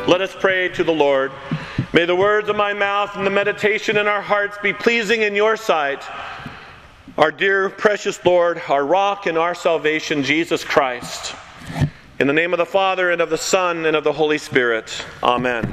Let us pray to the Lord. May the words of my mouth and the meditation in our hearts be pleasing in your sight, our dear, precious Lord, our rock and our salvation, Jesus Christ. In the name of the Father, and of the Son, and of the Holy Spirit. Amen.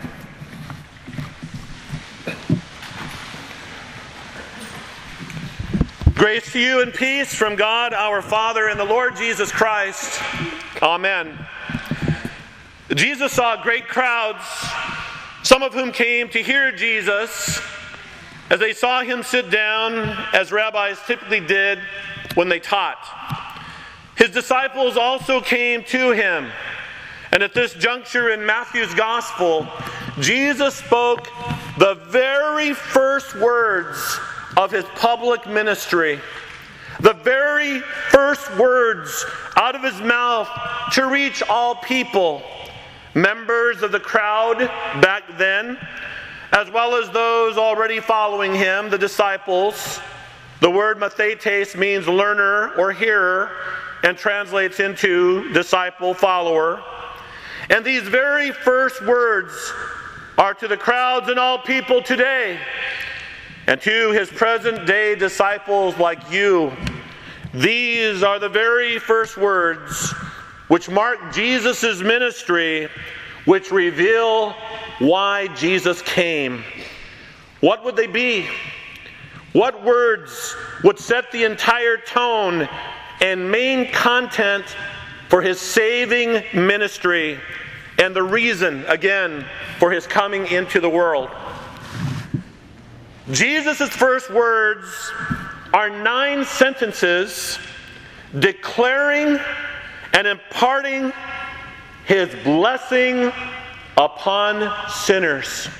Grace to you and peace from God our Father and the Lord Jesus Christ. Amen. Jesus saw great crowds, some of whom came to hear Jesus as they saw him sit down, as rabbis typically did when they taught. His disciples also came to him. And at this juncture in Matthew's Gospel, Jesus spoke the very first words of his public ministry. The very first words out of his mouth to reach all people, members of the crowd back then, as well as those already following him, the disciples. The word mathetes means learner or hearer and translates into disciple, follower. And these very first words are to the crowds and all people today, and to his present day disciples like you. These are the very first words which mark Jesus' ministry, which reveal why Jesus came. What would they be? What words would set the entire tone and main content for his saving ministry and the reason, again, for his coming into the world? Jesus' first words are 9 sentences declaring and imparting his blessing upon sinners.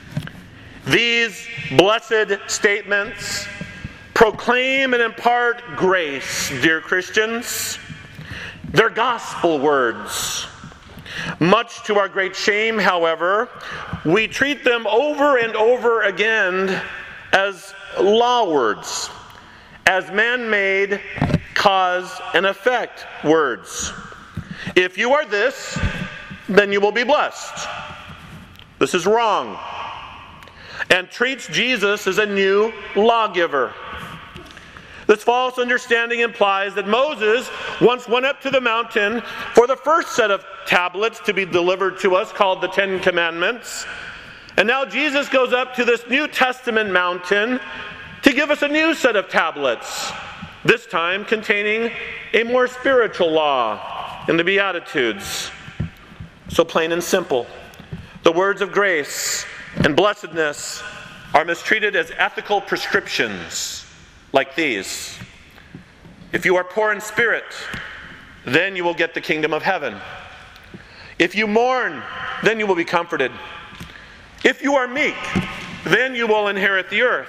These blessed statements proclaim and impart grace, dear Christians. They're gospel words. Much to our great shame, however, we treat them over and over again as law words, as man-made cause and effect words. If you are this, then you will be blessed. This is wrong, and treats Jesus as a new lawgiver. This false understanding implies that Moses once went up to the mountain for the first set of tablets to be delivered to us, called the 10 Commandments. And now Jesus goes up to this New Testament mountain to give us a new set of tablets, this time containing a more spiritual law in the Beatitudes. So plain and simple, the words of grace and blessedness are mistreated as ethical prescriptions like these. If you are poor in spirit, then you will get the kingdom of heaven. If you mourn, then you will be comforted. If you are meek, then you will inherit the earth.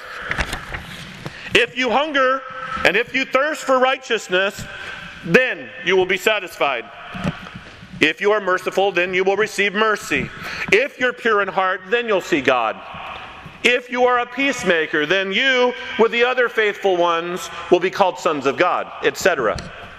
If you hunger and if you thirst for righteousness, then you will be satisfied. If you are merciful, then you will receive mercy. If you're pure in heart, then you'll see God. If you are a peacemaker, then you, with the other faithful ones, will be called sons of God, etc.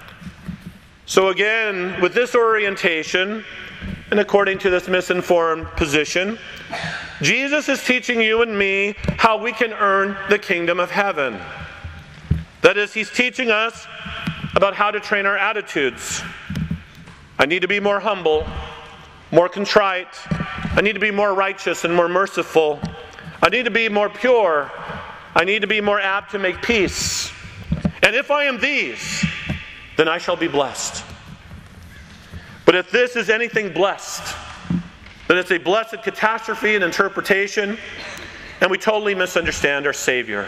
So again, with this orientation, and according to this misinformed position, Jesus is teaching you and me how we can earn the kingdom of heaven. That is, he's teaching us about how to train our attitudes. I need to be more humble, more contrite. I need to be more righteous and more merciful. I need to be more pure. I need to be more apt to make peace. And if I am these, then I shall be blessed. But if this is anything blessed, then it's a blessed catastrophe and interpretation, and we totally misunderstand our Savior.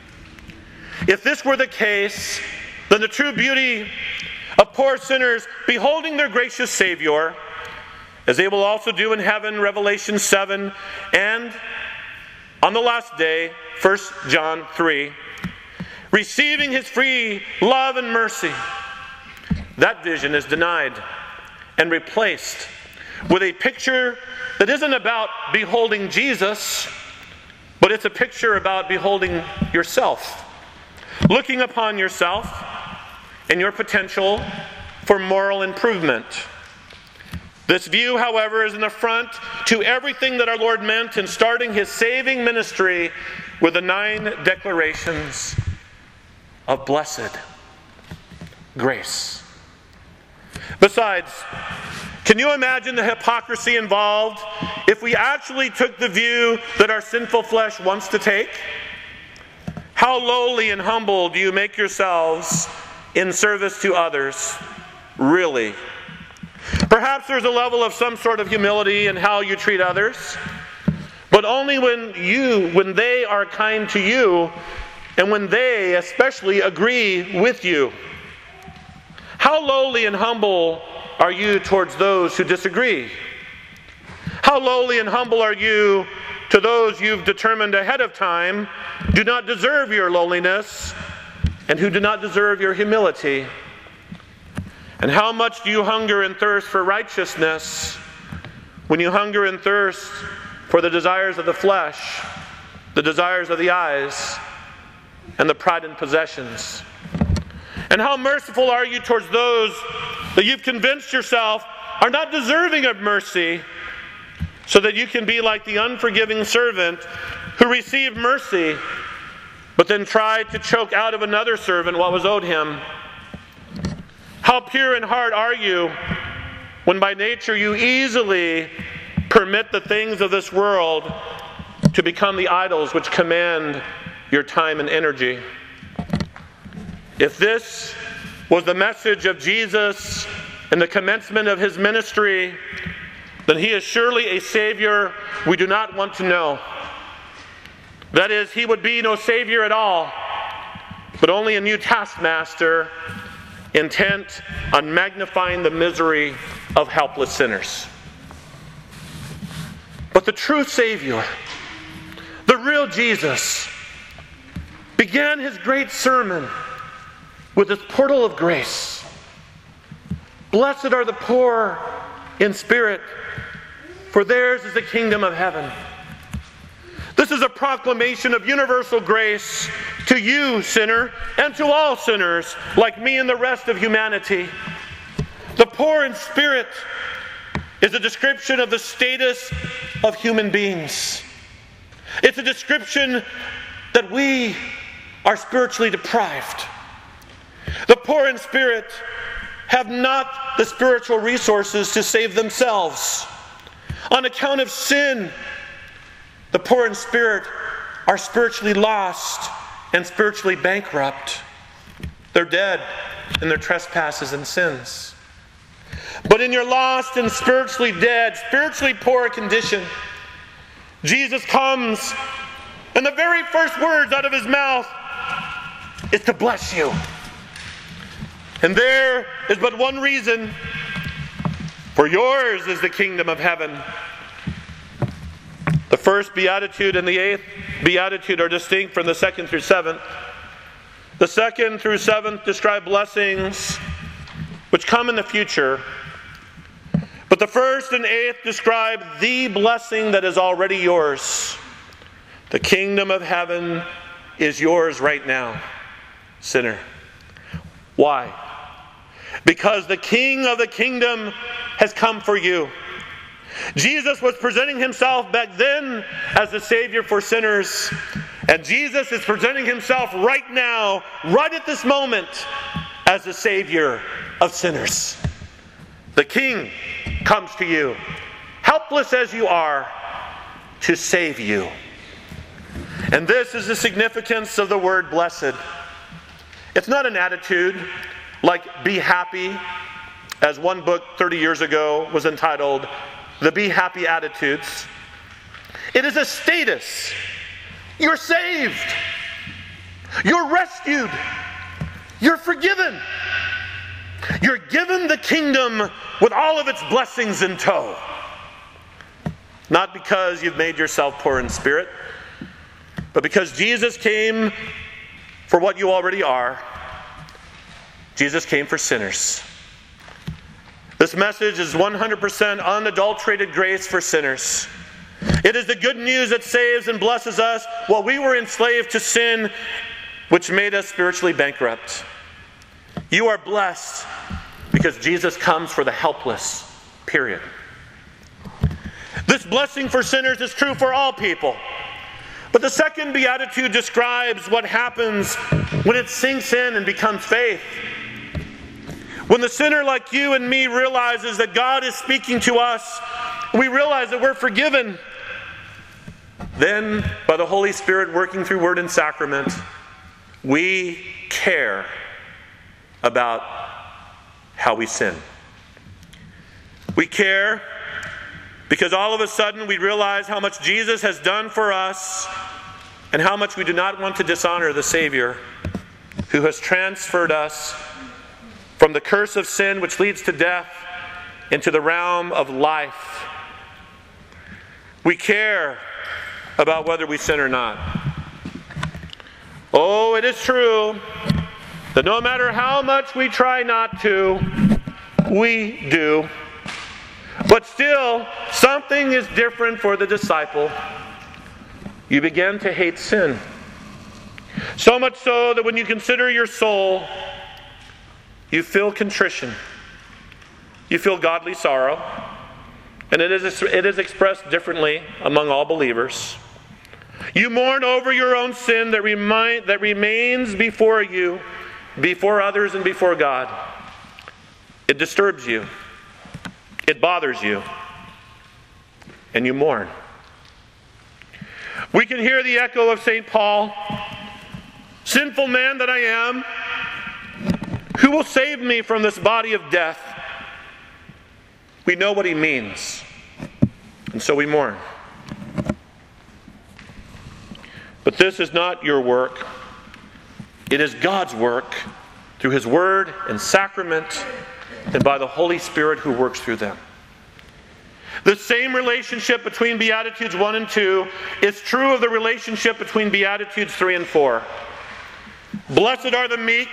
If this were the case, then the true beauty of poor sinners beholding their gracious Savior, as they will also do in heaven, Revelation 7, and on the last day, 1 John 3, receiving his free love and mercy, that vision is denied and replaced with a picture that isn't about beholding Jesus, but it's a picture about beholding yourself, looking upon yourself and your potential for moral improvement. This view, however, is an affront to everything that our Lord meant in starting his saving ministry with the 9 declarations of blessed grace. Besides, can you imagine the hypocrisy involved if we actually took the view that our sinful flesh wants to take? How lowly and humble do you make yourselves in service to others, really? Perhaps there's a level of some sort of humility in how you treat others, but only when they are kind to you and when they especially agree with you. How lowly and humble are you towards those who disagree? How lowly and humble are you to those you've determined ahead of time do not deserve your lowliness and who do not deserve your humility? And how much do you hunger and thirst for righteousness when you hunger and thirst for the desires of the flesh, the desires of the eyes, and the pride in possessions? And how merciful are you towards those that you've convinced yourself are not deserving of mercy, so that you can be like the unforgiving servant who received mercy, but then tried to choke out of another servant what was owed him? How pure in heart are you when by nature you easily permit the things of this world to become the idols which command your time and energy? If this was the message of Jesus in the commencement of his ministry, then he is surely a Savior we do not want to know. That is, he would be no Savior at all, but only a new taskmaster intent on magnifying the misery of helpless sinners. But the true Savior, the real Jesus, began his great sermon with this portal of grace. Blessed are the poor in spirit, for theirs is the kingdom of heaven. This is a proclamation of universal grace to you, sinner, and to all sinners like me and the rest of humanity. The poor in spirit is a description of the status of human beings. It's a description that we are spiritually deprived. The poor in spirit have not the spiritual resources to save themselves. On account of sin, the poor in spirit are spiritually lost and spiritually bankrupt. They're dead in their trespasses and sins. But in your lost and spiritually dead, spiritually poor condition, Jesus comes, and the very first words out of his mouth is to bless you. And there is but one reason: for yours is the kingdom of heaven. The first beatitude and the 8th beatitude are distinct from the 2nd through 7th. The 2nd through 7th describe blessings which come in the future. But the 1st and 8th describe the blessing that is already yours. The kingdom of heaven is yours right now, sinner. Why? Because the King of the kingdom has come for you. Jesus was presenting himself back then as the Savior for sinners. And Jesus is presenting himself right now, right at this moment, as the Savior of sinners. The King comes to you, helpless as you are, to save you. And this is the significance of the word blessed. It's not an attitude like be happy, as one book 30 years ago was entitled The Be Happy Attitudes. It is a status. You're saved. You're rescued. You're forgiven. You're given the kingdom with all of its blessings in tow. Not because you've made yourself poor in spirit, but because Jesus came for what you already are. Jesus came for sinners. This message is 100% unadulterated grace for sinners. It is the good news that saves and blesses us while we were enslaved to sin, which made us spiritually bankrupt. You are blessed because Jesus comes for the helpless, period. This blessing for sinners is true for all people. But the second beatitude describes what happens when it sinks in and becomes faith. When the sinner like you and me realizes that God is speaking to us, we realize that we're forgiven. Then, by the Holy Spirit working through word and sacrament, we care about how we sin. We care because all of a sudden we realize how much Jesus has done for us and how much we do not want to dishonor the Savior who has transferred us from the curse of sin which leads to death into the realm of life. We care about whether we sin or not. Oh, it is true that no matter how much we try not to, we do. But still, something is different for the disciple. You begin to hate sin. So much so that when you consider your soul, you feel contrition. You feel godly sorrow. And it is expressed differently among all believers. You mourn over your own sin that remains before you, before others, and before God. It disturbs you. It bothers you. And you mourn. We can hear the echo of St. Paul. Sinful man that I am, who will save me from this body of death? We know what he means. And so we mourn. But this is not your work. It is God's work through His Word and sacrament and by the Holy Spirit who works through them. The same relationship between Beatitudes 1 and 2 is true of the relationship between Beatitudes 3 and 4. Blessed are the meek.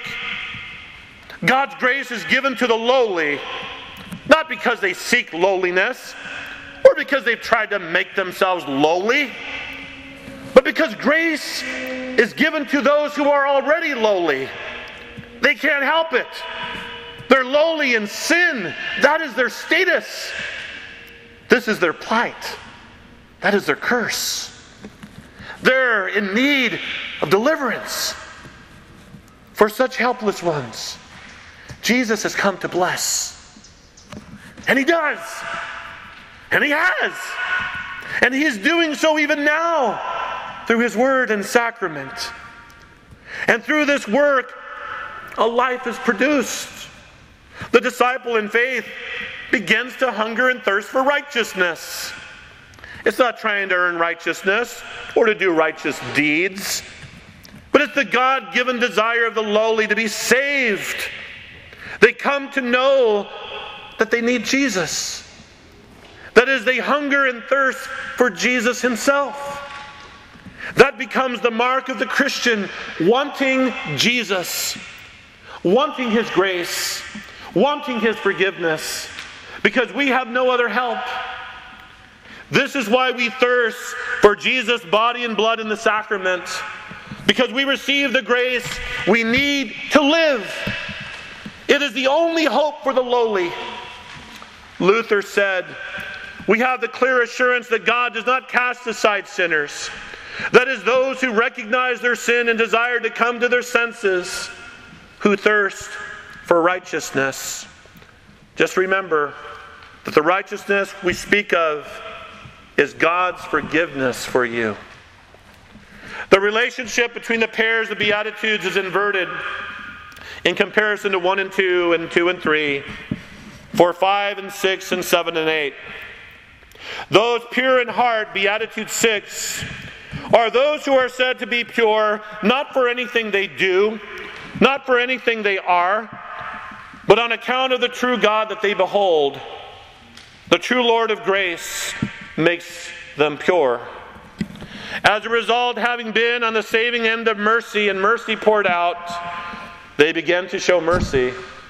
God's grace is given to the lowly, not because they seek lowliness or because they've tried to make themselves lowly, but because grace is given to those who are already lowly. They can't help it. They're lowly in sin. That is their status. This is their plight. That is their curse. They're in need of deliverance. For such helpless ones, Jesus has come to bless. And He does. And He has. And He is doing so even now through His Word and sacrament. And through this work, a life is produced. The disciple in faith begins to hunger and thirst for righteousness. It's not trying to earn righteousness or to do righteous deeds, but it's the God-given desire of the lowly to be saved. They come to know that they need Jesus. That is, they hunger and thirst for Jesus Himself. That becomes the mark of the Christian, wanting Jesus, wanting His grace, wanting His forgiveness, because we have no other help. This is why we thirst for Jesus' body and blood in the sacrament, because we receive the grace we need to live. It is the only hope for the lowly. Luther said, we have the clear assurance that God does not cast aside sinners. That is, those who recognize their sin and desire to come to their senses, who thirst for righteousness. Just remember that the righteousness we speak of is God's forgiveness for you. The relationship between the pairs of Beatitudes is inverted in comparison to 1 and 2 and 2 and 3, 4, 5 and 6 and 7 and 8. Those pure in heart, Beatitude 6, are those who are said to be pure, not for anything they do, not for anything they are, but on account of the true God that they behold. The true Lord of grace makes them pure. As a result, having been on the saving end of mercy and mercy poured out, they begin to show mercy.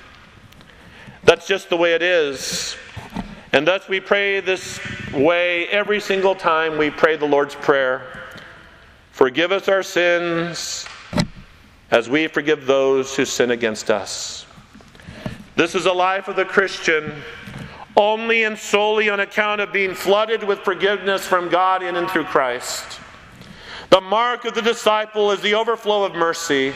That's just the way it is. And thus we pray this way every single time we pray the Lord's Prayer. Forgive us our sins as we forgive those who sin against us. This is a life of the Christian, only and solely on account of being flooded with forgiveness from God in and through Christ. The mark of the disciple is the overflow of mercy.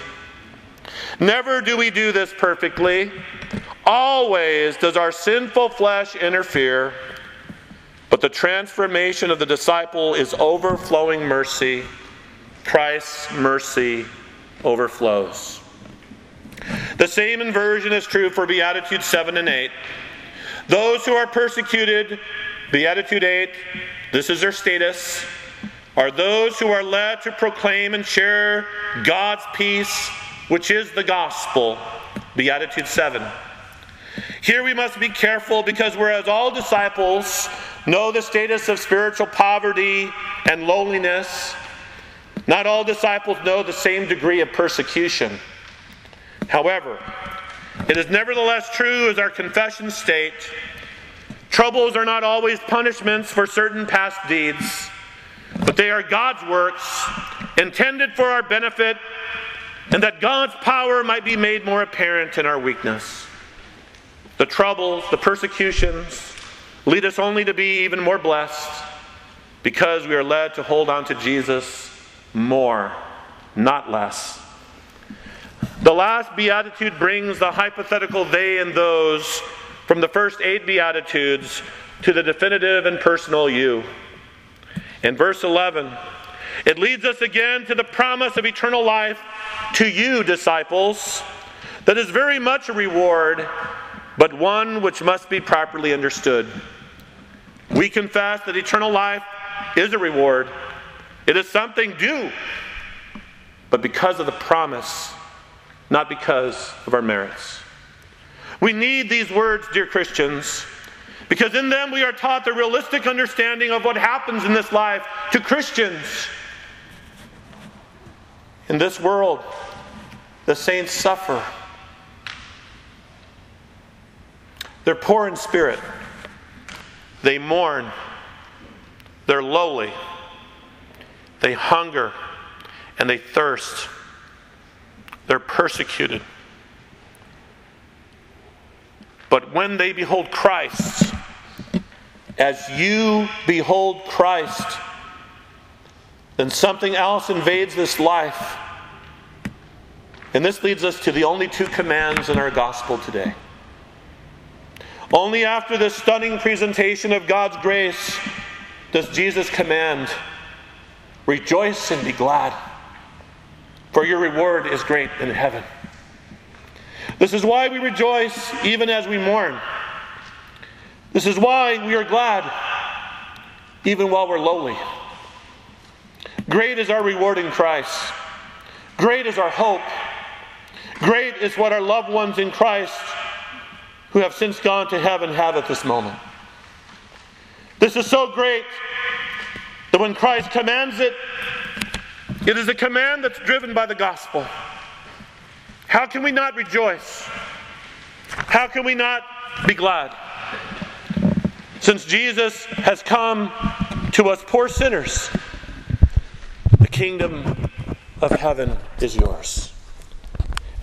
Never do we do this perfectly. Always does our sinful flesh interfere. But the transformation of the disciple is overflowing mercy. Christ's mercy overflows. The same inversion is true for Beatitudes 7 and 8. Those who are persecuted, Beatitude 8, this is their status, are those who are led to proclaim and share God's peace, which is the gospel, Beatitude 7. Here we must be careful because whereas all disciples know the status of spiritual poverty and loneliness, not all disciples know the same degree of persecution. However, it is nevertheless true, as our confessions state, troubles are not always punishments for certain past deeds, but they are God's works, intended for our benefit, and that God's power might be made more apparent in our weakness. The troubles, the persecutions, lead us only to be even more blessed because we are led to hold on to Jesus more, not less. The last beatitude brings the hypothetical they and those from the first 8 beatitudes to the definitive and personal you. In verse 11, it leads us again to the promise of eternal life to you, disciples, that is very much a reward, but one which must be properly understood. We confess that eternal life is a reward. It is something due, but because of the promise, not because of our merits. We need these words, dear Christians, because in them we are taught the realistic understanding of what happens in this life to Christians. In this world, the saints suffer. They're poor in spirit. They mourn. They're lowly. They hunger and they thirst. They're persecuted. But when they behold Christ, as you behold Christ, then something else invades this life. And this leads us to the only 2 commands in our gospel today. Only after this stunning presentation of God's grace does Jesus command, rejoice and be glad, for your reward is great in heaven. This is why we rejoice even as we mourn. This is why we are glad even while we're lowly. Great is our reward in Christ. Great is our hope. Great is what our loved ones in Christ who have since gone to heaven have at this moment. This is so great that when Christ commands it, it is a command that's driven by the gospel. How can we not rejoice? How can we not be glad? Since Jesus has come to us poor sinners, the kingdom of heaven is yours.